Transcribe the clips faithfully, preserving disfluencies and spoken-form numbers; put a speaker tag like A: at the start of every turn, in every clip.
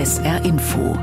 A: S R Info.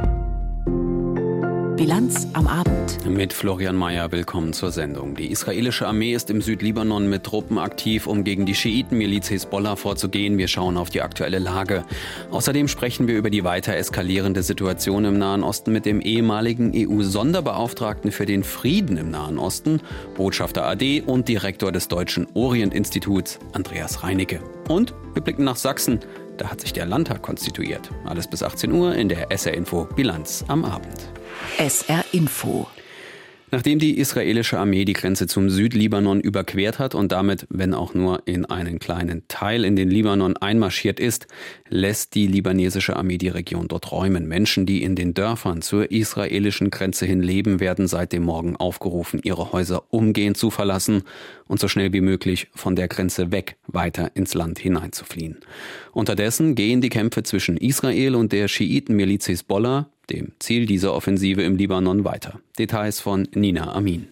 A: Bilanz am Abend.
B: Mit Florian Mayer, willkommen zur Sendung. Die israelische Armee ist im Südlibanon mit Truppen aktiv, um gegen die Schiitenmiliz Hisbollah vorzugehen. Wir schauen auf die aktuelle Lage. Außerdem sprechen wir über die weiter eskalierende Situation im Nahen Osten mit dem ehemaligen E U-Sonderbeauftragten für den Frieden im Nahen Osten, Botschafter A D und Direktor des Deutschen Orient-Instituts, Andreas Reinecke. Und wir blicken nach Sachsen. Da hat sich der Landtag konstituiert. Alles bis achtzehn Uhr in der S R Info Bilanz am Abend.
A: S R Info.
B: Nachdem die israelische Armee die Grenze zum Südlibanon überquert hat und damit, wenn auch nur in einen kleinen Teil in den Libanon einmarschiert ist, lässt die libanesische Armee die Region dort räumen. Menschen, die in den Dörfern zur israelischen Grenze hin leben, werden seit dem Morgen aufgerufen, ihre Häuser umgehend zu verlassen und so schnell wie möglich von der Grenze weg weiter ins Land hineinzufliehen. Unterdessen gehen die Kämpfe zwischen Israel und der Schiitenmiliz Hisbollah, dem Ziel dieser Offensive im Libanon, weiter. Details von Nina Amin.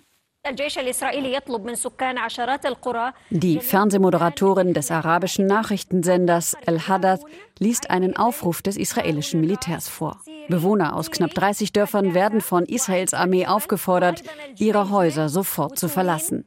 C: Die Fernsehmoderatorin des arabischen Nachrichtensenders Al-Hadath liest einen Aufruf des israelischen Militärs vor. Bewohner aus knapp dreißig Dörfern werden von Israels Armee aufgefordert, ihre Häuser sofort zu verlassen.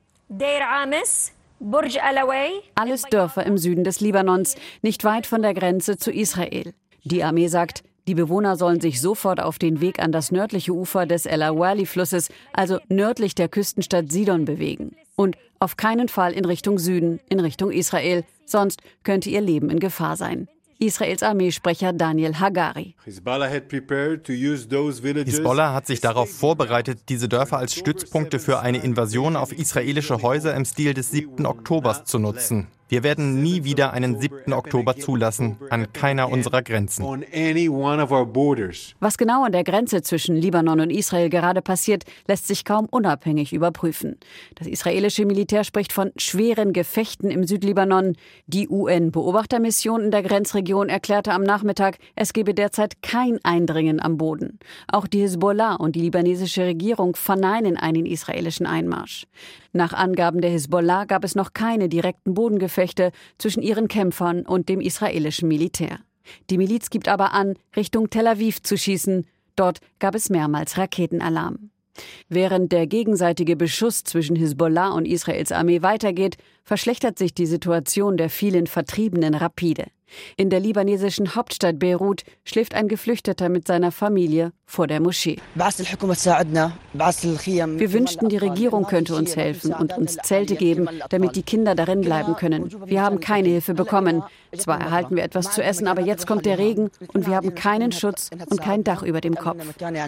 C: Alles Dörfer im Süden des Libanons, nicht weit von der Grenze zu Israel. Die Armee sagt, die Bewohner sollen sich sofort auf den Weg an das nördliche Ufer des El-Awali-Flusses, also nördlich der Küstenstadt Sidon, bewegen. Und auf keinen Fall in Richtung Süden, in Richtung Israel, sonst könnte ihr Leben in Gefahr sein. Israels Armeesprecher Daniel Hagari.
D: Hisbollah hat sich darauf vorbereitet, diese Dörfer als Stützpunkte für eine Invasion auf israelische Häuser im Stil des siebten Oktobers zu nutzen. Wir werden nie wieder einen siebten Oktober zulassen, an keiner unserer Grenzen.
C: Was genau an der Grenze zwischen Libanon und Israel gerade passiert, lässt sich kaum unabhängig überprüfen. Das israelische Militär spricht von schweren Gefechten im Südlibanon. Die U N-Beobachtermission in der Grenzregion erklärte am Nachmittag, es gebe derzeit kein Eindringen am Boden. Auch die Hisbollah und die libanesische Regierung verneinen einen israelischen Einmarsch. Nach Angaben der Hisbollah gab es noch keine direkten Bodengefechte zwischen ihren Kämpfern und dem israelischen Militär. Die Miliz gibt aber an, Richtung Tel Aviv zu schießen. Dort gab es mehrmals Raketenalarm. Während der gegenseitige Beschuss zwischen Hisbollah und Israels Armee weitergeht, verschlechtert sich die Situation der vielen Vertriebenen rapide. In der libanesischen Hauptstadt Beirut schläft ein Geflüchteter mit seiner Familie vor der Moschee. Wir wünschten, die Regierung könnte uns helfen und uns Zelte geben, damit die Kinder darin bleiben können. Wir haben keine Hilfe bekommen. Zwar erhalten wir etwas zu essen, aber jetzt kommt der Regen und wir haben keinen Schutz und kein Dach über dem Kopf.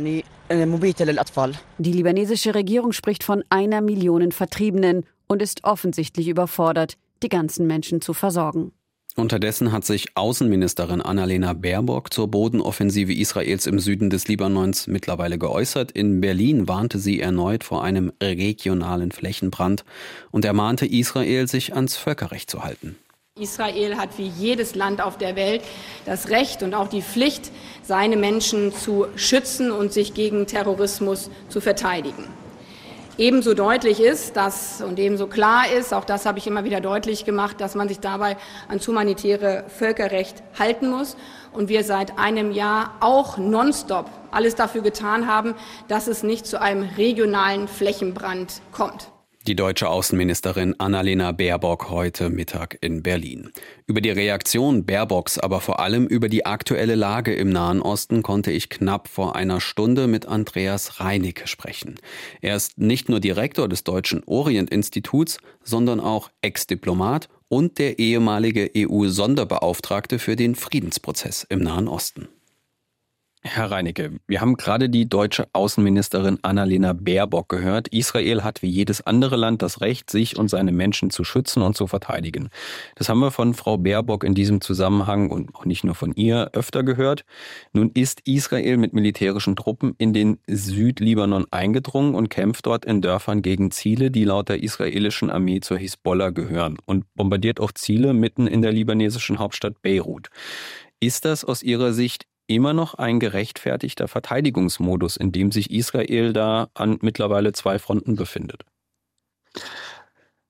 C: Die libanesische Regierung spricht von einer Million Vertriebenen und ist offensichtlich überfordert, die ganzen Menschen zu versorgen.
B: Unterdessen hat sich Außenministerin Annalena Baerbock zur Bodenoffensive Israels im Süden des Libanons mittlerweile geäußert. In Berlin warnte sie erneut vor einem regionalen Flächenbrand und ermahnte Israel, sich ans Völkerrecht zu halten.
E: Israel hat wie jedes Land auf der Welt das Recht und auch die Pflicht, seine Menschen zu schützen und sich gegen Terrorismus zu verteidigen. Ebenso deutlich ist, dass und ebenso klar ist, auch das habe ich immer wieder deutlich gemacht, dass man sich dabei ans humanitäre Völkerrecht halten muss und wir seit einem Jahr auch nonstop alles dafür getan haben, dass es nicht zu einem regionalen Flächenbrand kommt.
B: Die deutsche Außenministerin Annalena Baerbock heute Mittag in Berlin. Über die Reaktion Baerbocks, aber vor allem über die aktuelle Lage im Nahen Osten konnte ich knapp vor einer Stunde mit Andreas Reinecke sprechen. Er ist nicht nur Direktor des Deutschen Orient-Instituts, sondern auch Ex-Diplomat und der ehemalige E U-Sonderbeauftragte für den Friedensprozess im Nahen Osten. Herr Reinecke, wir haben gerade die deutsche Außenministerin Annalena Baerbock gehört. Israel hat wie jedes andere Land das Recht, sich und seine Menschen zu schützen und zu verteidigen. Das haben wir von Frau Baerbock in diesem Zusammenhang und auch nicht nur von ihr öfter gehört. Nun ist Israel mit militärischen Truppen in den Südlibanon eingedrungen und kämpft dort in Dörfern gegen Ziele, die laut der israelischen Armee zur Hisbollah gehören und bombardiert auch Ziele mitten in der libanesischen Hauptstadt Beirut. Ist das aus Ihrer Sicht immer noch ein gerechtfertigter Verteidigungsmodus, in dem sich Israel da an mittlerweile zwei Fronten befindet?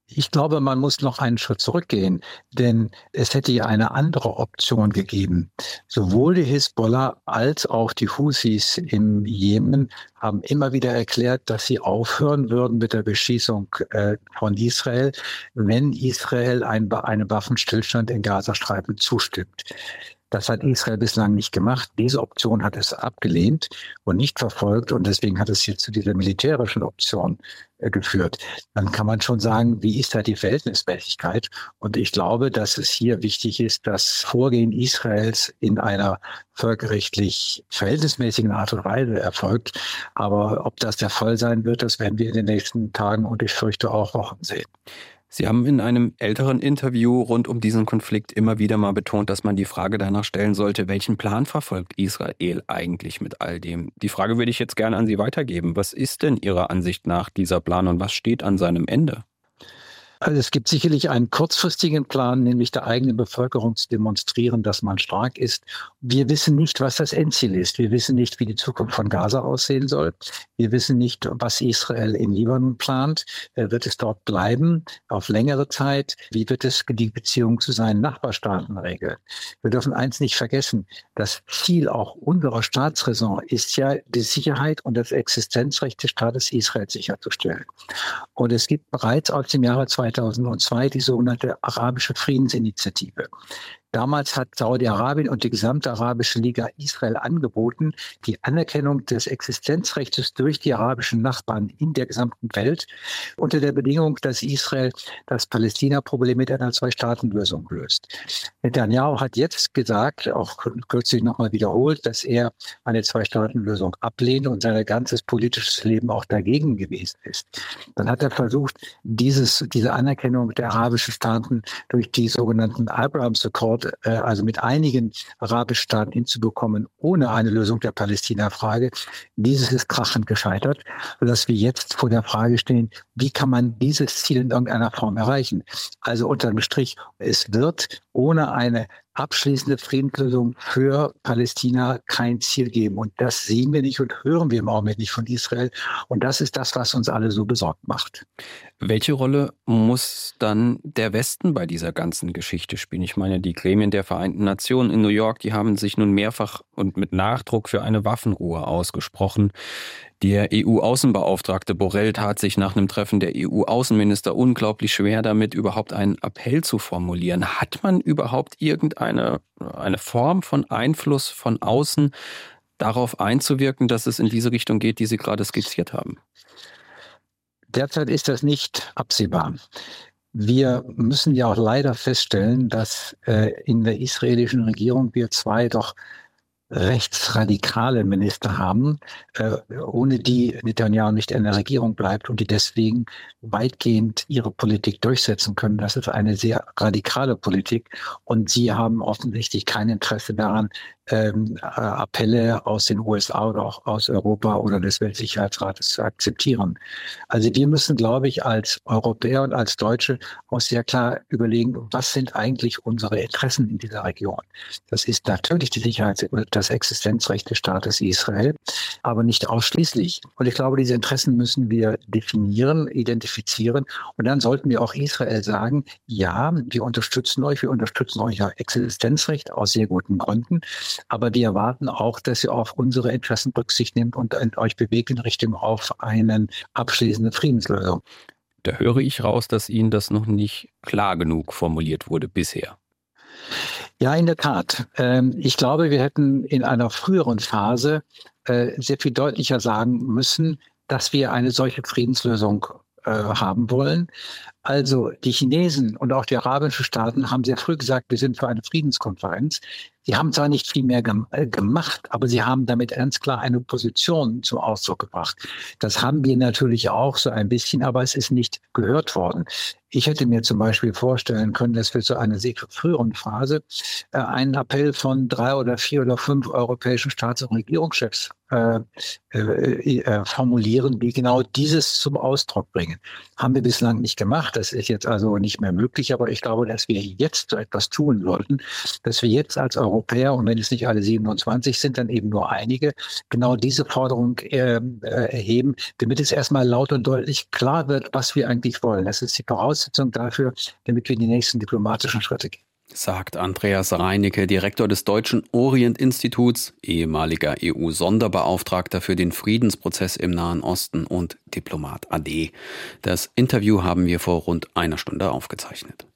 F: Ich glaube, man muss noch einen Schritt zurückgehen, denn es hätte ja eine andere Option gegeben. Sowohl die Hisbollah als auch die Houthis im Jemen haben immer wieder erklärt, dass sie aufhören würden mit der Beschießung äh, von Israel, wenn Israel ein, einem Waffenstillstand im Gazastreifen zustimmt. Das hat Israel bislang nicht gemacht. Diese Option hat es abgelehnt und nicht verfolgt und deswegen hat es jetzt zu dieser militärischen Option äh, geführt. Dann kann man schon sagen, wie ist da die Verhältnismäßigkeit? Und ich glaube, dass es hier wichtig ist, das Vorgehen Israels in einer völkerrechtlich verhältnismäßigen Art und Weise erfolgt. Aber ob das der Fall sein wird, das werden wir in den nächsten Tagen und ich fürchte auch Wochen sehen.
B: Sie haben in einem älteren Interview rund um diesen Konflikt immer wieder mal betont, dass man die Frage danach stellen sollte, welchen Plan verfolgt Israel eigentlich mit all dem? Die Frage würde ich jetzt gerne an Sie weitergeben. Was ist denn Ihrer Ansicht nach dieser Plan und was steht an seinem Ende?
F: Also es gibt sicherlich einen kurzfristigen Plan, nämlich der eigenen Bevölkerung zu demonstrieren, dass man stark ist. Wir wissen nicht, was das Endziel ist. Wir wissen nicht, wie die Zukunft von Gaza aussehen soll. Wir wissen nicht, was Israel in Libanon plant. Wird es dort bleiben auf längere Zeit? Wie wird es die Beziehung zu seinen Nachbarstaaten regeln? Wir dürfen eins nicht vergessen. Das Ziel auch unserer Staatsräson ist ja, die Sicherheit und das Existenzrecht des Staates Israel sicherzustellen. Und es gibt bereits aus dem Jahre zweitausendzwei die sogenannte Arabische Friedensinitiative. Damals hat Saudi-Arabien und die gesamte Arabische Liga Israel angeboten, die Anerkennung des Existenzrechts durch die arabischen Nachbarn in der gesamten Welt unter der Bedingung, dass Israel das Palästina-Problem mit einer Zwei-Staaten-Lösung löst. Netanyahu hat jetzt gesagt, auch kürzlich nochmal wiederholt, dass er eine Zwei-Staaten-Lösung ablehnt und sein ganzes politisches Leben auch dagegen gewesen ist. Dann hat er versucht, dieses, diese Anerkennung der arabischen Staaten durch die sogenannten Abrahams Accord, also mit einigen arabischen Staaten hinzubekommen, ohne eine Lösung der Palästina-Frage. Dieses ist krachend gescheitert, sodass wir jetzt vor der Frage stehen, wie kann man dieses Ziel in irgendeiner Form erreichen? Also unter dem Strich, es wird ohne eine abschließende Friedenslösung für Palästina kein Ziel geben. Und das sehen wir nicht und hören wir im Augenblick nicht von Israel. Und das ist das, was uns alle so besorgt macht.
B: Welche Rolle muss dann der Westen bei dieser ganzen Geschichte spielen? Ich meine, die Gremien der Vereinten Nationen in New York, die haben sich nun mehrfach und mit Nachdruck für eine Waffenruhe ausgesprochen. Der E U-Außenbeauftragte Borrell tat sich nach einem Treffen der E U-Außenminister unglaublich schwer damit, überhaupt einen Appell zu formulieren. Hat man überhaupt irgendeine eine Form von Einfluss von außen darauf einzuwirken, dass es in diese Richtung geht, die Sie gerade skizziert haben?
F: Derzeit ist das nicht absehbar. Wir müssen ja auch leider feststellen, dass äh, in der israelischen Regierung wir zwei doch rechtsradikale Minister haben, äh, ohne die Netanyahu nicht in der Regierung bleibt und die deswegen weitgehend ihre Politik durchsetzen können. Das ist eine sehr radikale Politik und sie haben offensichtlich kein Interesse daran, ähm, äh, Appelle aus den U S A oder auch aus Europa oder des Weltsicherheitsrates zu akzeptieren. Also wir müssen, glaube ich, als Europäer und als Deutsche auch sehr klar überlegen, was sind eigentlich unsere Interessen in dieser Region. Das ist natürlich die Sicherheit, das Existenzrecht des Staates Israel, aber nicht ausschließlich. Und ich glaube, diese Interessen müssen wir definieren, identifizieren und dann sollten wir auch Israel sagen, ja, wir unterstützen euch, wir unterstützen euer Existenzrecht aus sehr guten Gründen, aber wir erwarten auch, dass ihr auf unsere Interessen Rücksicht nehmt und euch bewegt in Richtung auf eine abschließende Friedenslösung.
B: Da höre ich raus, dass Ihnen das noch nicht klar genug formuliert wurde bisher.
F: Ja, in der Tat. Ich glaube, wir hätten in einer früheren Phase sehr viel deutlicher sagen müssen, dass wir eine solche Friedenslösung haben wollen. Also die Chinesen und auch die arabischen Staaten haben sehr früh gesagt, wir sind für eine Friedenskonferenz. Sie haben zwar nicht viel mehr gem- äh, gemacht, aber sie haben damit ganz klar eine Position zum Ausdruck gebracht. Das haben wir natürlich auch so ein bisschen, aber es ist nicht gehört worden. Ich hätte mir zum Beispiel vorstellen können, dass wir zu einer sehr früheren Phase äh, einen Appell von drei oder vier oder fünf europäischen Staats- und Regierungschefs äh, äh, äh, formulieren, die genau dieses zum Ausdruck bringen. Haben wir bislang nicht gemacht. Das ist jetzt also nicht mehr möglich, aber ich glaube, dass wir jetzt so etwas tun sollten, dass wir jetzt als Europäer, und wenn es nicht alle siebenundzwanzig sind, dann eben nur einige, genau diese Forderung äh, erheben, damit es erstmal laut und deutlich klar wird, was wir eigentlich wollen. Das ist die Voraussetzung dafür, damit wir die nächsten diplomatischen Schritte gehen.
B: Sagt Andreas Reinecke, Direktor des Deutschen Orient-Instituts, ehemaliger E U-Sonderbeauftragter für den Friedensprozess im Nahen Osten und Diplomat A D. Das Interview haben wir vor rund einer Stunde aufgezeichnet.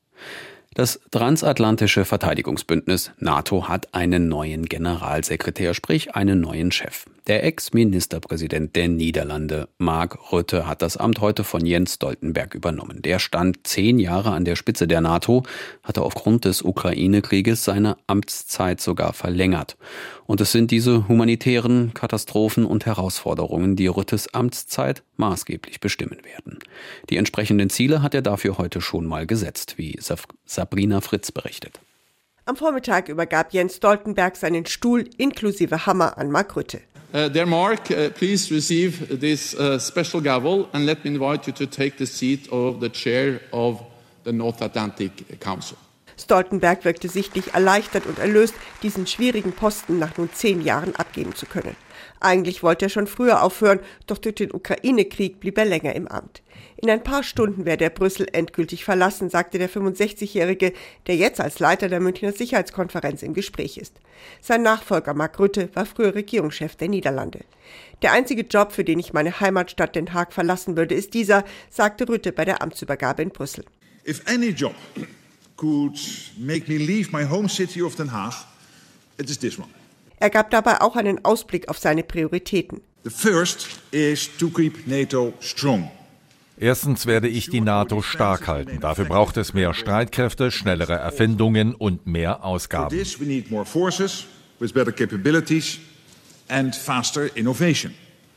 B: Das transatlantische Verteidigungsbündnis NATO hat einen neuen Generalsekretär, sprich einen neuen Chef. Der Ex-Ministerpräsident der Niederlande, Mark Rutte, hat das Amt heute von Jens Stoltenberg übernommen. Der stand zehn Jahre an der Spitze der NATO, hatte aufgrund des Ukraine-Krieges seine Amtszeit sogar verlängert. Und es sind diese humanitären Katastrophen und Herausforderungen, die Ruttes Amtszeit maßgeblich bestimmen werden. Die entsprechenden Ziele hat er dafür heute schon mal gesetzt, wie Sabrina Fritz berichtet.
G: Am Vormittag übergab Jens Stoltenberg seinen Stuhl inklusive Hammer an Mark Rutte.
H: Uh, dear Mark, uh, please receive this uh, special gavel and let me invite you to take the seat of the chair of the North Atlantic Council.
G: Stoltenberg wirkte sichtlich erleichtert und erlöst, diesen schwierigen Posten nach nun zehn Jahren abgeben zu können. Eigentlich wollte er schon früher aufhören, doch durch den Ukraine-Krieg blieb er länger im Amt. In ein paar Stunden werde er Brüssel endgültig verlassen, sagte der fünfundsechzigjährige, der jetzt als Leiter der Münchner Sicherheitskonferenz im Gespräch ist. Sein Nachfolger Mark Rutte war früher Regierungschef der Niederlande. Der einzige Job, für den ich meine Heimatstadt Den Haag verlassen würde, ist dieser, sagte Rutte bei der Amtsübergabe in Brüssel.
I: If any job could make me leave my home city of Den Haag, it is this one.
G: Er gab dabei auch einen Ausblick auf seine Prioritäten.
I: The first is to keep NATO strong.
J: Erstens werde ich die NATO stark halten. Dafür braucht es mehr Streitkräfte, schnellere Erfindungen und mehr Ausgaben.
I: For this we need more forces with better capabilities and faster innovation.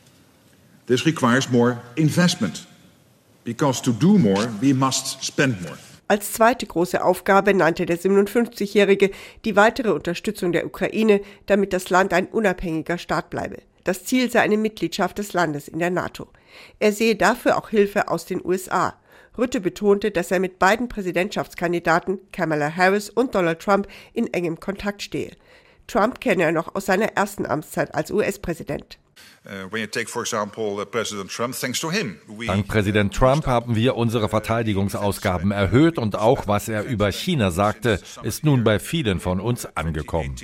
I: This requires more investment. Because to do more, we must spend more.
G: Als zweite große Aufgabe nannte der siebenundfünfzigjährige die weitere Unterstützung der Ukraine, damit das Land ein unabhängiger Staat bleibe. Das Ziel sei eine Mitgliedschaft des Landes in der NATO. Er sehe dafür auch Hilfe aus den U S A. Rutte betonte, dass er mit beiden Präsidentschaftskandidaten Kamala Harris und Donald Trump in engem Kontakt stehe. Trump kenne er noch aus seiner ersten Amtszeit als U S-Präsident.
J: Dank Präsident Trump haben wir unsere Verteidigungsausgaben erhöht und auch, was er über China sagte, ist nun bei vielen von uns angekommen.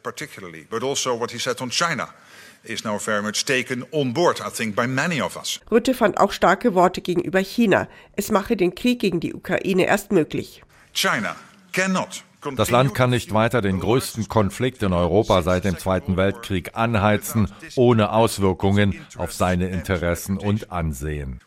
G: Rutte fand auch starke Worte gegenüber China. Es mache den Krieg gegen die Ukraine erst möglich.
I: China cannot
J: Das Land kann nicht weiter den größten Konflikt in Europa seit dem Zweiten Weltkrieg anheizen, ohne Auswirkungen auf seine Interessen und Ansehen.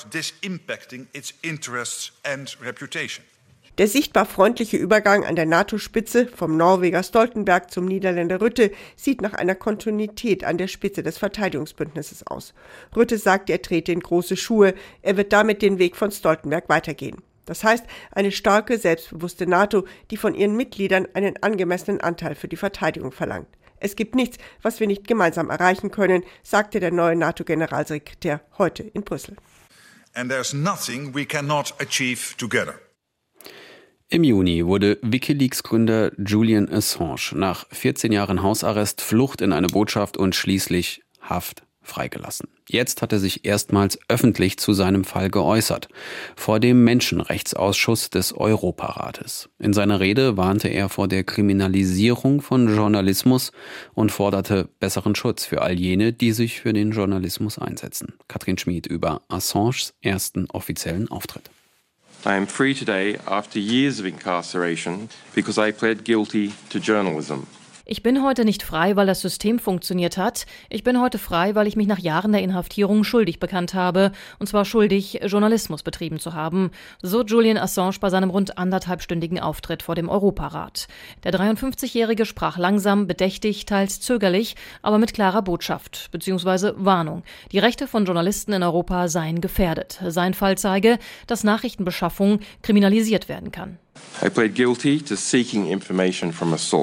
G: Der sichtbar freundliche Übergang an der NATO-Spitze vom Norweger Stoltenberg zum Niederländer Rutte sieht nach einer Kontinuität an der Spitze des Verteidigungsbündnisses aus. Rutte sagt, er trete in große Schuhe, er wird damit den Weg von Stoltenberg weitergehen. Das heißt, eine starke, selbstbewusste NATO, die von ihren Mitgliedern einen angemessenen Anteil für die Verteidigung verlangt. Es gibt nichts, was wir nicht gemeinsam erreichen können, sagte der neue NATO-Generalsekretär heute in Brüssel.
I: And there's nothing we cannot achieve together.
B: Im Juni wurde WikiLeaks-Gründer Julian Assange nach vierzehn Jahren Hausarrest, Flucht in eine Botschaft und schließlich Haft freigelassen. Jetzt hat er sich erstmals öffentlich zu seinem Fall geäußert, vor dem Menschenrechtsausschuss des Europarates. In seiner Rede warnte er vor der Kriminalisierung von Journalismus und forderte besseren Schutz für all jene, die sich für den Journalismus einsetzen. Katrin Schmid über Assanges ersten offiziellen Auftritt.
K: I am free today after years of incarceration because I pled guilty to journalism.
L: Ich bin heute nicht frei, weil das System funktioniert hat. Ich bin heute frei, weil ich mich nach Jahren der Inhaftierung schuldig bekannt habe. Und zwar schuldig, Journalismus betrieben zu haben. So Julian Assange bei seinem rund anderthalbstündigen Auftritt vor dem Europarat. Der dreiundfünfzigjährige sprach langsam, bedächtig, teils zögerlich, aber mit klarer Botschaft bzw. Warnung. Die Rechte von Journalisten in Europa seien gefährdet. Sein Fall zeige, dass Nachrichtenbeschaffung kriminalisiert werden kann.
K: I pled guilty to seeking information from a source.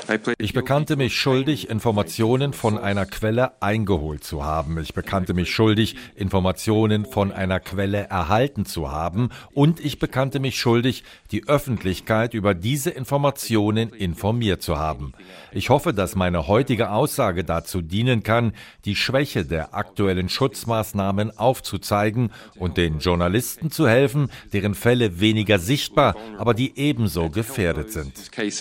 J: Ich bekannte mich schuldig, Informationen von einer Quelle eingeholt zu haben. Ich bekannte mich schuldig, Informationen von einer Quelle erhalten zu haben. Und ich bekannte mich schuldig, die Öffentlichkeit über diese Informationen informiert zu haben. Ich hoffe, dass meine heutige Aussage dazu dienen kann, die Schwäche der aktuellen Schutzmaßnahmen aufzuzeigen und den Journalisten zu helfen, deren Fälle weniger sichtbar, aber die ebenso gefährdet sind.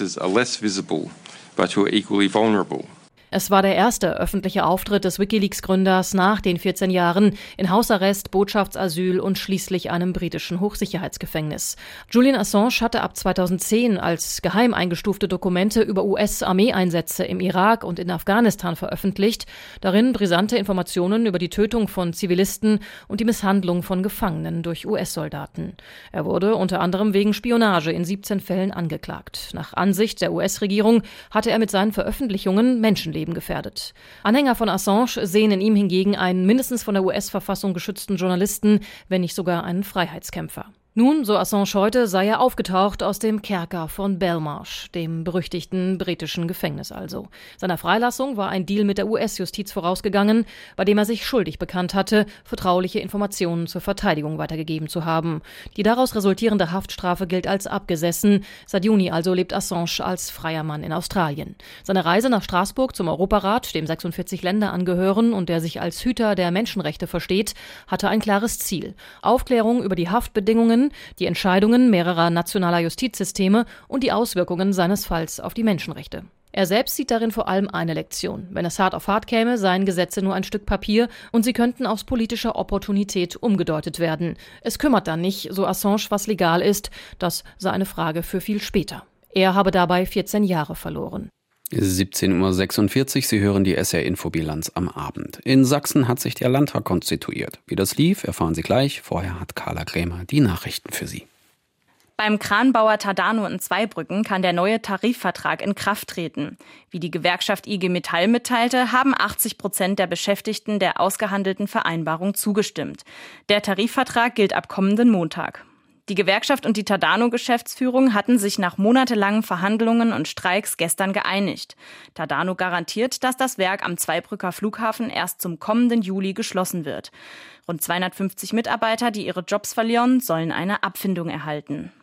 K: But who are equally vulnerable.
L: Es war der erste öffentliche Auftritt des WikiLeaks-Gründers nach den vierzehn Jahren in Hausarrest, Botschaftsasyl und schließlich einem britischen Hochsicherheitsgefängnis. Julian Assange hatte ab zweitausendzehn als geheim eingestufte Dokumente über U S-Armeeeinsätze im Irak und in Afghanistan veröffentlicht, darin brisante Informationen über die Tötung von Zivilisten und die Misshandlung von Gefangenen durch U S-Soldaten. Er wurde unter anderem wegen Spionage in siebzehn Fällen angeklagt. Nach Ansicht der U S-Regierung hatte er mit seinen Veröffentlichungen Menschenleben gefährdet. Anhänger von Assange sehen in ihm hingegen einen mindestens von der U S-Verfassung geschützten Journalisten, wenn nicht sogar einen Freiheitskämpfer. Nun, so Assange heute, sei er aufgetaucht aus dem Kerker von Belmarsh, dem berüchtigten britischen Gefängnis also. Seiner Freilassung war ein Deal mit der U S-Justiz vorausgegangen, bei dem er sich schuldig bekannt hatte, vertrauliche Informationen zur Verteidigung weitergegeben zu haben. Die daraus resultierende Haftstrafe gilt als abgesessen. Seit Juni also lebt Assange als freier Mann in Australien. Seine Reise nach Straßburg zum Europarat, dem sechsundvierzig Länder angehören und der sich als Hüter der Menschenrechte versteht, hatte ein klares Ziel: Aufklärung über die Haftbedingungen, die Entscheidungen mehrerer nationaler Justizsysteme und die Auswirkungen seines Falls auf die Menschenrechte. Er selbst sieht darin vor allem eine Lektion. Wenn es hart auf hart käme, seien Gesetze nur ein Stück Papier und sie könnten aus politischer Opportunität umgedeutet werden. Es kümmert dann nicht, so Assange, was legal ist. Das sei eine Frage für viel später. Er habe dabei vierzehn Jahre verloren.
B: siebzehn Uhr sechsundvierzig, Sie hören die S R-Infobilanz am Abend. In Sachsen hat sich der Landtag konstituiert. Wie das lief, erfahren Sie gleich. Vorher hat Carla Krämer die Nachrichten für Sie.
M: Beim Kranbauer Tadano in Zweibrücken kann der neue Tarifvertrag in Kraft treten. Wie die Gewerkschaft I G Metall mitteilte, haben achtzig Prozent der Beschäftigten der ausgehandelten Vereinbarung zugestimmt. Der Tarifvertrag gilt ab kommenden Montag. Die Gewerkschaft und die Tadano-Geschäftsführung hatten sich nach monatelangen Verhandlungen und Streiks gestern geeinigt. Tadano garantiert, dass das Werk am Zweibrücker Flughafen erst zum kommenden Juli geschlossen wird. Rund zweihundertfünfzig Mitarbeiter, die ihre Jobs verlieren, sollen eine Abfindung erhalten.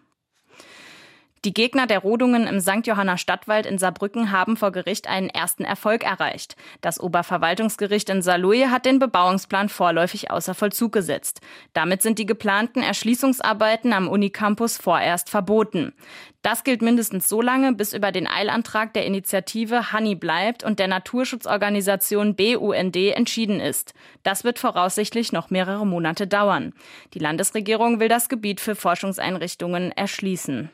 M: Die Gegner der Rodungen im Sankt Johanner Stadtwald in Saarbrücken haben vor Gericht einen ersten Erfolg erreicht. Das Oberverwaltungsgericht in Saarlouis hat den Bebauungsplan vorläufig außer Vollzug gesetzt. Damit sind die geplanten Erschließungsarbeiten am Unicampus vorerst verboten. Das gilt mindestens so lange, bis über den Eilantrag der Initiative Hanni bleibt und der Naturschutzorganisation B U N D entschieden ist. Das wird voraussichtlich noch mehrere Monate dauern. Die Landesregierung will das Gebiet für Forschungseinrichtungen erschließen.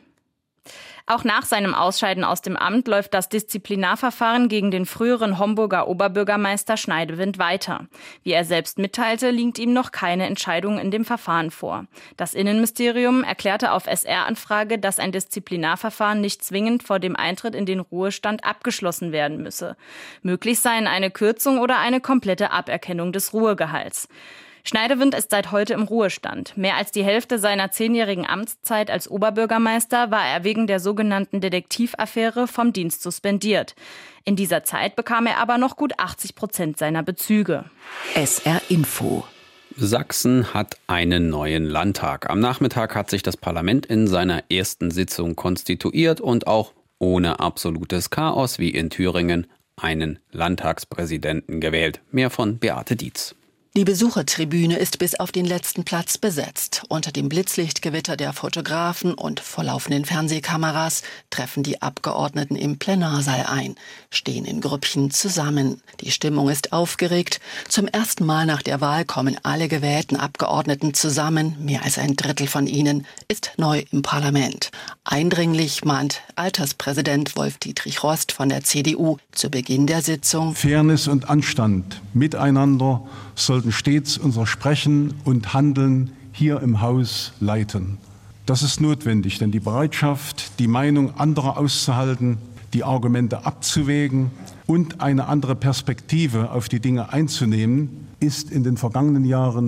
M: Auch nach seinem Ausscheiden aus dem Amt läuft das Disziplinarverfahren gegen den früheren Homburger Oberbürgermeister Schneidewind weiter. Wie er selbst mitteilte, liegt ihm noch keine Entscheidung in dem Verfahren vor. Das Innenministerium erklärte auf S R-Anfrage, dass ein Disziplinarverfahren nicht zwingend vor dem Eintritt in den Ruhestand abgeschlossen werden müsse. Möglich seien eine Kürzung oder eine komplette Aberkennung des Ruhegehalts. Schneidewind ist seit heute im Ruhestand. Mehr als die Hälfte seiner zehnjährigen Amtszeit als Oberbürgermeister war er wegen der sogenannten Detektivaffäre vom Dienst suspendiert. In dieser Zeit bekam er aber noch gut achtzig Prozent seiner Bezüge.
A: S R-Info.
B: Sachsen hat einen neuen Landtag. Am Nachmittag hat sich das Parlament in seiner ersten Sitzung konstituiert und auch ohne absolutes Chaos wie in Thüringen einen Landtagspräsidenten gewählt. Mehr von Beate Dietz.
N: Die Besuchertribüne ist bis auf den letzten Platz besetzt. Unter dem Blitzlichtgewitter der Fotografen und vor laufenden Fernsehkameras treffen die Abgeordneten im Plenarsaal ein, stehen in Grüppchen zusammen. Die Stimmung ist aufgeregt. Zum ersten Mal nach der Wahl kommen alle gewählten Abgeordneten zusammen. Mehr als ein Drittel von ihnen ist neu im Parlament. Eindringlich mahnt Alterspräsident Wolf-Dietrich Rost von der C D U zu Beginn der Sitzung:
O: Fairness und Anstand miteinander sollten stets unser Sprechen und Handeln hier im Haus leiten. Das ist notwendig, denn die Bereitschaft, die Meinung anderer auszuhalten, die Argumente abzuwägen und eine andere Perspektive auf die Dinge einzunehmen, ist in den vergangenen Jahren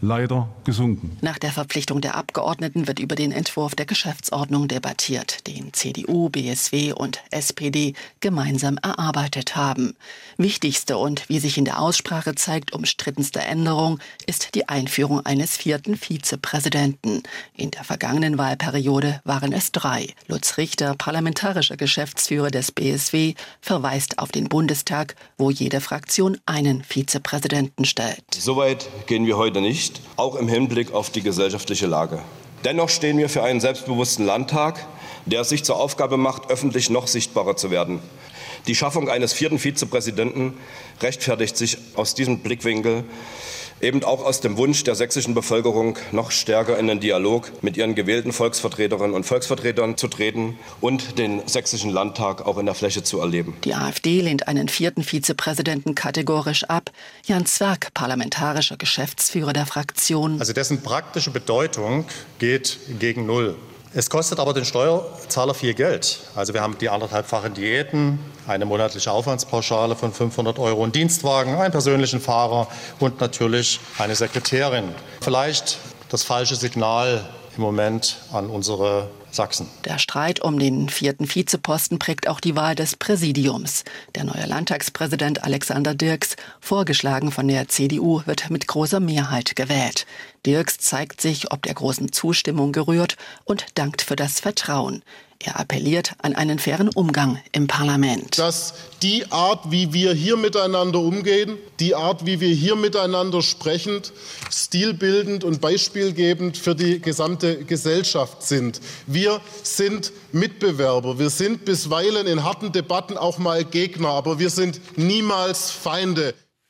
O: leider gesunken.
N: Nach der Verpflichtung der Abgeordneten wird über den Entwurf der Geschäftsordnung debattiert, den C D U, B S W und S P D gemeinsam erarbeitet haben. Wichtigste und, wie sich in der Aussprache zeigt, umstrittenste Änderung ist die Einführung eines vierten Vizepräsidenten. In der vergangenen Wahlperiode waren es drei. Lutz Richter, parlamentarischer Geschäftsführer des B S W, verweist auf den Bundestag, wo jede Fraktion einen Vizepräsidenten stellt.
P: Soweit gehen wir heute nicht, auch im Hinblick auf die gesellschaftliche Lage. Dennoch stehen wir für einen selbstbewussten Landtag, der es sich zur Aufgabe macht, öffentlich noch sichtbarer zu werden. Die Schaffung eines vierten Vizepräsidenten rechtfertigt sich aus diesem Blickwinkel eben auch aus dem Wunsch der sächsischen Bevölkerung, noch stärker in den Dialog mit ihren gewählten Volksvertreterinnen und Volksvertretern zu treten und den sächsischen Landtag auch in der Fläche zu erleben.
N: Die AfD lehnt einen vierten Vizepräsidenten kategorisch ab. Jan Zwerg, parlamentarischer Geschäftsführer der Fraktion.
Q: Also dessen praktische Bedeutung geht gegen Null. Es kostet aber den Steuerzahler viel Geld. Also wir haben die anderthalbfachen Diäten, eine monatliche Aufwandspauschale von fünfhundert Euro, einen Dienstwagen, einen persönlichen Fahrer und natürlich eine Sekretärin. Vielleicht das falsche Signal im Moment an unsere Sachsen.
N: Der Streit um den vierten Vizeposten prägt auch die Wahl des Präsidiums. Der neue Landtagspräsident Alexander Dirks, vorgeschlagen von der C D U, wird mit großer Mehrheit gewählt. Dirks zeigt sich ob der großen Zustimmung gerührt und dankt für das Vertrauen. Er appelliert an einen fairen Umgang im Parlament.
R: Dass die Art, wie wir hier miteinander umgehen, die Art, wie wir hier miteinander sprechen, stilbildend und beispielgebend für die gesamte Gesellschaft sind. Wir sind Mitbewerber. Wir sind bisweilen in harten Debatten auch mal Gegner, aber wir sind niemals Feinde.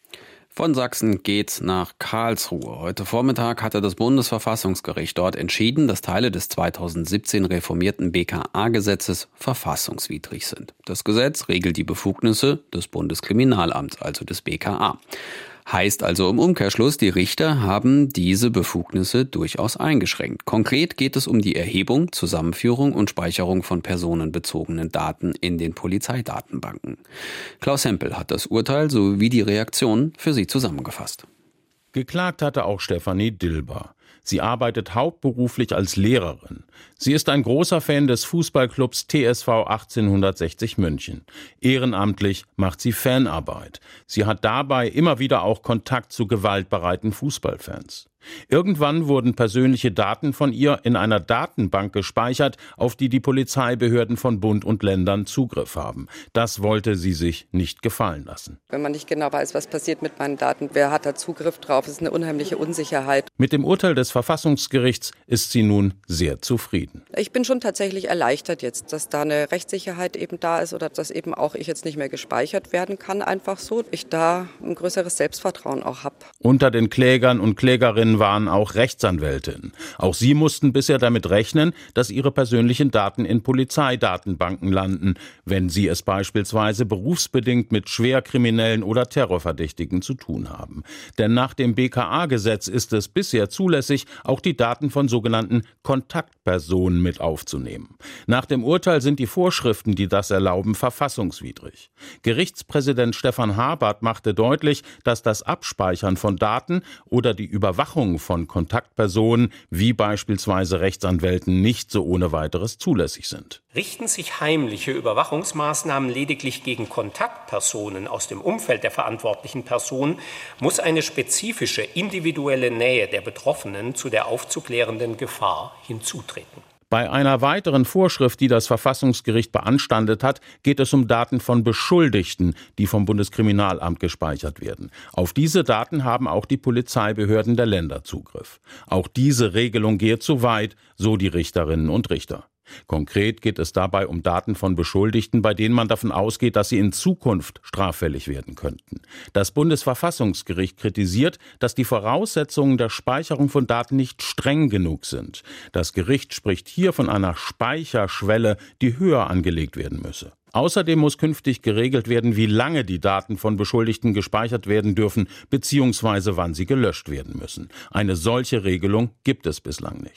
B: Von Sachsen geht's nach Karlsruhe. Heute Vormittag hatte das Bundesverfassungsgericht dort entschieden, dass Teile des zweitausendsiebzehn reformierten B K A-Gesetzes verfassungswidrig sind. Das Gesetz regelt die Befugnisse des Bundeskriminalamts, also des B K A. Heißt also im Umkehrschluss, die Richter haben diese Befugnisse durchaus eingeschränkt. Konkret geht es um die Erhebung, Zusammenführung und Speicherung von personenbezogenen Daten in den Polizeidatenbanken. Klaus Hempel hat das Urteil sowie die Reaktion für Sie zusammengefasst.
S: Geklagt hatte auch Stefanie Dilber. Sie arbeitet hauptberuflich als Lehrerin. Sie ist ein großer Fan des Fußballclubs T S V achtzehnhundertsechzig München. Ehrenamtlich macht sie Fanarbeit. Sie hat dabei immer wieder auch Kontakt zu gewaltbereiten Fußballfans. Irgendwann wurden persönliche Daten von ihr in einer Datenbank gespeichert, auf die die Polizeibehörden von Bund und Ländern Zugriff haben. Das wollte sie sich nicht gefallen lassen.
T: Wenn man nicht genau weiß, was passiert mit meinen Daten, wer hat da Zugriff drauf, ist eine unheimliche Unsicherheit.
S: Mit dem Urteil des Verfassungsgerichts ist sie nun sehr zufrieden.
T: Ich bin schon tatsächlich erleichtert jetzt, dass da eine Rechtssicherheit eben da ist oder dass eben auch ich jetzt nicht mehr gespeichert werden kann, einfach so. Ich da ein größeres Selbstvertrauen auch habe.
S: Unter den Klägern und Klägerinnen waren auch Rechtsanwältinnen. Auch sie mussten bisher damit rechnen, dass ihre persönlichen Daten in Polizeidatenbanken landen, wenn sie es beispielsweise berufsbedingt mit Schwerkriminellen oder Terrorverdächtigen zu tun haben. Denn nach dem B K A-Gesetz ist es bisher zulässig, auch die Daten von sogenannten Kontaktpersonen mit aufzunehmen. Nach dem Urteil sind die Vorschriften, die das erlauben, verfassungswidrig. Gerichtspräsident Stefan Habert machte deutlich, dass das Abspeichern von Daten oder die Überwachung von Kontaktpersonen wie beispielsweise Rechtsanwälten nicht so ohne weiteres zulässig sind.
U: Richten sich heimliche Überwachungsmaßnahmen lediglich gegen Kontaktpersonen aus dem Umfeld der verantwortlichen Person, muss eine spezifische individuelle Nähe der Betroffenen zu der aufzuklärenden Gefahr hinzutreten.
S: Bei einer weiteren Vorschrift, die das Verfassungsgericht beanstandet hat, geht es um Daten von Beschuldigten, die vom Bundeskriminalamt gespeichert werden. Auf diese Daten haben auch die Polizeibehörden der Länder Zugriff. Auch diese Regelung geht zu weit, so die Richterinnen und Richter. Konkret geht es dabei um Daten von Beschuldigten, bei denen man davon ausgeht, dass sie in Zukunft straffällig werden könnten. Das Bundesverfassungsgericht kritisiert, dass die Voraussetzungen der Speicherung von Daten nicht streng genug sind. Das Gericht spricht hier von einer Speicherschwelle, die höher angelegt werden müsse. Außerdem muss künftig geregelt werden, wie lange die Daten von Beschuldigten gespeichert werden dürfen, beziehungsweise wann sie gelöscht werden müssen. Eine solche Regelung gibt es bislang nicht.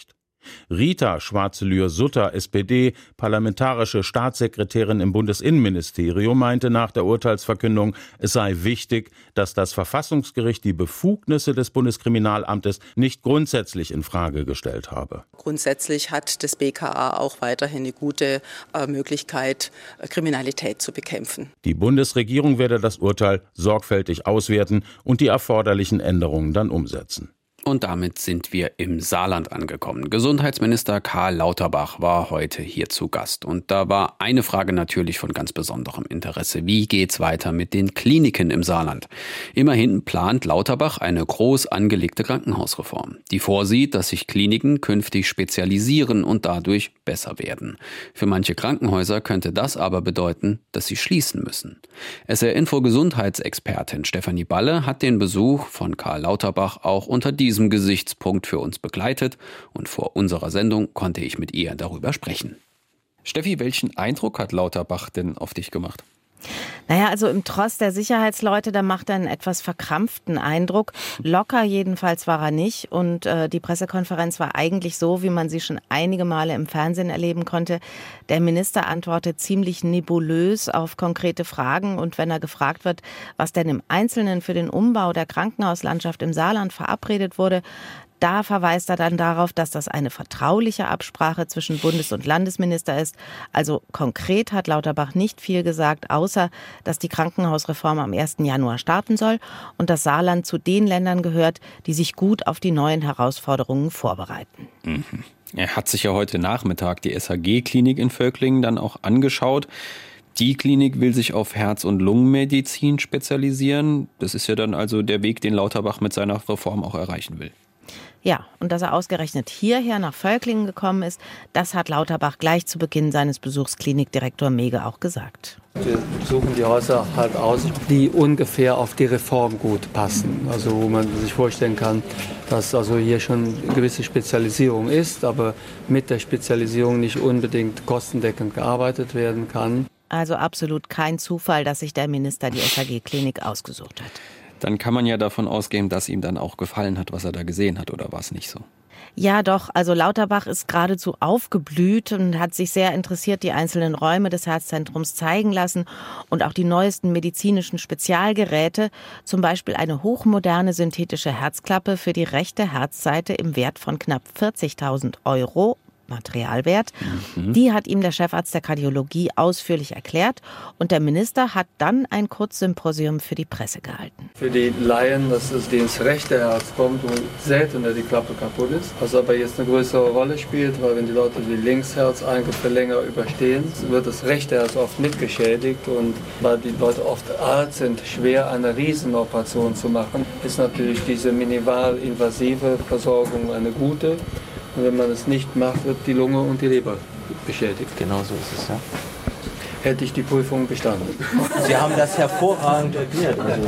S: Rita Schwarzelühr-Sutter, S P D, parlamentarische Staatssekretärin im Bundesinnenministerium, meinte nach der Urteilsverkündung, es sei wichtig, dass das Verfassungsgericht die Befugnisse des Bundeskriminalamtes nicht grundsätzlich in Frage gestellt habe.
T: Grundsätzlich hat das B K A auch weiterhin eine gute äh, Möglichkeit, Kriminalität zu bekämpfen.
S: Die Bundesregierung werde das Urteil sorgfältig auswerten und die erforderlichen Änderungen dann umsetzen.
B: Und damit sind wir im Saarland angekommen. Gesundheitsminister Karl Lauterbach war heute hier zu Gast. Und da war eine Frage natürlich von ganz besonderem Interesse. Wie geht's weiter mit den Kliniken im Saarland? Immerhin plant Lauterbach eine groß angelegte Krankenhausreform, die vorsieht, dass sich Kliniken künftig spezialisieren und dadurch besser werden. Für manche Krankenhäuser könnte das aber bedeuten, dass sie schließen müssen. S R-Info Gesundheitsexpertin Stefanie Balle hat den Besuch von Karl Lauterbach auch unter diesem Gesichtspunkt für uns begleitet und vor unserer Sendung konnte ich mit ihr darüber sprechen. Steffi, welchen Eindruck hat Lauterbach denn auf dich gemacht?
D: Naja, also im Tross der Sicherheitsleute, da macht er einen etwas verkrampften Eindruck. Locker jedenfalls war er nicht. Und äh, die Pressekonferenz war eigentlich so, wie man sie schon einige Male im Fernsehen erleben konnte. Der Minister antwortet ziemlich nebulös auf konkrete Fragen. Und wenn er gefragt wird, was denn im Einzelnen für den Umbau der Krankenhauslandschaft im Saarland verabredet wurde, da verweist er dann darauf, dass das eine vertrauliche Absprache zwischen Bundes- und Landesminister ist. Also konkret hat Lauterbach nicht viel gesagt, außer dass die Krankenhausreform am ersten Januar starten soll und das Saarland zu den Ländern gehört, die sich gut auf die neuen Herausforderungen vorbereiten.
B: Mhm. Er hat sich ja heute Nachmittag die S H G-Klinik in Völklingen dann auch angeschaut. Die Klinik will sich auf Herz- und Lungenmedizin spezialisieren. Das ist ja dann also der Weg, den Lauterbach mit seiner Reform auch erreichen will.
D: Ja, und dass er ausgerechnet hierher nach Völklingen gekommen ist, das hat Lauterbach gleich zu Beginn seines Besuchs Klinikdirektor Mege auch gesagt.
V: Wir suchen die Häuser halt aus, die ungefähr auf die Reform gut passen. Also wo man sich vorstellen kann, dass also hier schon eine gewisse Spezialisierung ist, aber mit der Spezialisierung nicht unbedingt kostendeckend gearbeitet werden kann.
D: Also absolut kein Zufall, dass sich der Minister die S H G-Klinik ausgesucht hat.
B: Dann kann man ja davon ausgehen, dass ihm dann auch gefallen hat, was er da gesehen hat, oder war es nicht so?
D: Ja, doch. Also Lauterbach ist geradezu aufgeblüht und hat sich sehr interessiert die einzelnen Räume des Herzzentrums zeigen lassen und auch die neuesten medizinischen Spezialgeräte, zum Beispiel eine hochmoderne synthetische Herzklappe für die rechte Herzseite im Wert von knapp vierzigtausend Euro. Materialwert. Mhm. Die hat ihm der Chefarzt der Kardiologie ausführlich erklärt und der Minister hat dann ein Kurzsymposium für die Presse gehalten.
V: Für die Laien, dass es ins rechte Herz kommt, wo seltener die Klappe kaputt ist, was aber jetzt eine größere Rolle spielt, weil wenn die Leute die Linksherzeingriff für länger überstehen, wird das rechte Herz oft mitgeschädigt und weil die Leute oft alt sind, schwer eine Riesenoperation zu machen, ist natürlich diese minimalinvasive Versorgung eine gute. Und wenn man es nicht macht, wird die Lunge und die Leber beschädigt.
W: Genau so ist es, ja.
V: Hätte ich die Prüfung bestanden.
W: Sie haben das hervorragend erklärt. Also.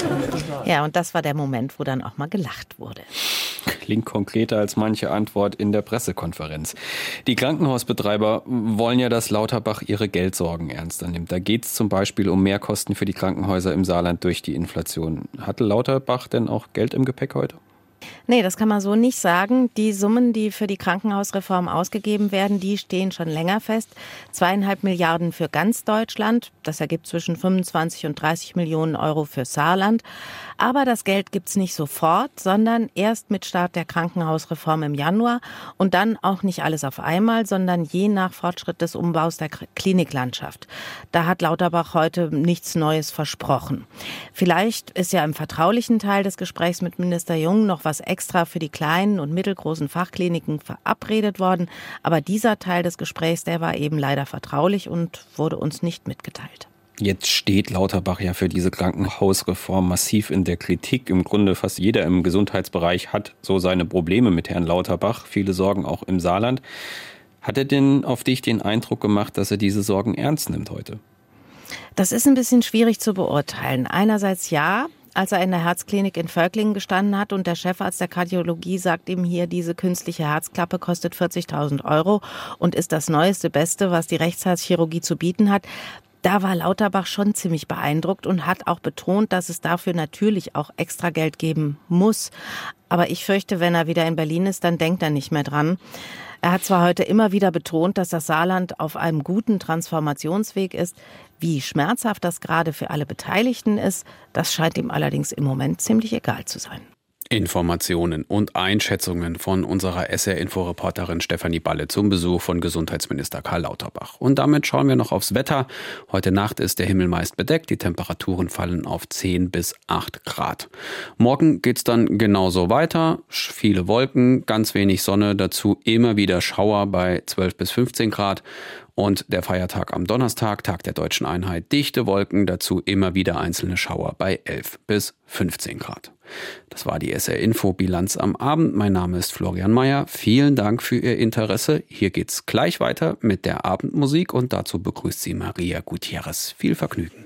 D: Ja, und das war der Moment, wo dann auch mal gelacht wurde.
B: Klingt konkreter als manche Antwort in der Pressekonferenz. Die Krankenhausbetreiber wollen ja, dass Lauterbach ihre Geldsorgen ernster nimmt. Da geht es zum Beispiel um Mehrkosten für die Krankenhäuser im Saarland durch die Inflation. Hatte Lauterbach denn auch Geld im Gepäck heute?
D: Nee, das kann man so nicht sagen. Die Summen, die für die Krankenhausreform ausgegeben werden, die stehen schon länger fest. Zweieinhalb Milliarden für ganz Deutschland. Das ergibt zwischen fünfundzwanzig und dreißig Millionen Euro für Saarland. Aber das Geld gibt's nicht sofort, sondern erst mit Start der Krankenhausreform im Januar. Und dann auch nicht alles auf einmal, sondern je nach Fortschritt des Umbaus der Kliniklandschaft. Da hat Lauterbach heute nichts Neues versprochen. Vielleicht ist ja im vertraulichen Teil des Gesprächs mit Minister Jung noch was extra für die kleinen und mittelgroßen Fachkliniken verabredet worden. Aber dieser Teil des Gesprächs, der war eben leider vertraulich und wurde uns nicht mitgeteilt.
B: Jetzt steht Lauterbach ja für diese Krankenhausreform massiv in der Kritik. Im Grunde fast jeder im Gesundheitsbereich hat so seine Probleme mit Herrn Lauterbach. Viele Sorgen auch im Saarland. Hat er denn auf dich den Eindruck gemacht, dass er diese Sorgen ernst nimmt heute?
D: Das ist ein bisschen schwierig zu beurteilen. Einerseits ja. Als er in der Herzklinik in Völklingen gestanden hat und der Chefarzt der Kardiologie sagt ihm hier, diese künstliche Herzklappe kostet vierzigtausend Euro und ist das neueste Beste, was die Rechtsherzchirurgie zu bieten hat. Da war Lauterbach schon ziemlich beeindruckt und hat auch betont, dass es dafür natürlich auch extra Geld geben muss. Aber ich fürchte, wenn er wieder in Berlin ist, dann denkt er nicht mehr dran. Er hat zwar heute immer wieder betont, dass das Saarland auf einem guten Transformationsweg ist. Wie schmerzhaft das gerade für alle Beteiligten ist, das scheint ihm allerdings im Moment ziemlich egal zu sein.
B: Informationen und Einschätzungen von unserer S R-Info-Reporterin Stefanie Balle zum Besuch von Gesundheitsminister Karl Lauterbach. Und damit schauen wir noch aufs Wetter. Heute Nacht ist der Himmel meist bedeckt. Die Temperaturen fallen auf zehn bis acht Grad. Morgen geht's dann genauso weiter. Viele Wolken, ganz wenig Sonne, dazu immer wieder Schauer bei zwölf bis fünfzehn Grad. Und der Feiertag am Donnerstag, Tag der Deutschen Einheit, dichte Wolken, dazu immer wieder einzelne Schauer bei elf bis fünfzehn Grad. Das war die S R-Info-Bilanz am Abend. Mein Name ist Florian Mayer. Vielen Dank für Ihr Interesse. Hier geht's gleich weiter mit der Abendmusik und dazu begrüßt Sie Maria Gutierrez. Viel Vergnügen.